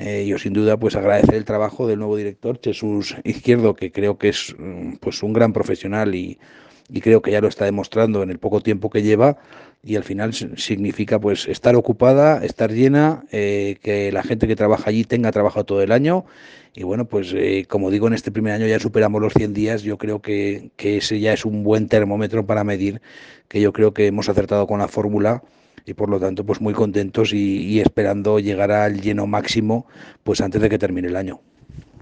Yo sin duda pues agradecer el trabajo del nuevo director, Jesús Izquierdo, que creo que es pues un gran profesional y creo que ya lo está demostrando en el poco tiempo que lleva y al final significa pues estar ocupada, estar llena, que la gente que trabaja allí tenga trabajado todo el año y bueno, pues como digo, en este primer año ya superamos los 100 días, yo creo que ese ya es un buen termómetro para medir que yo creo que hemos acertado con la fórmula y por lo tanto pues muy contentos y esperando llegar al lleno máximo pues antes de que termine el año.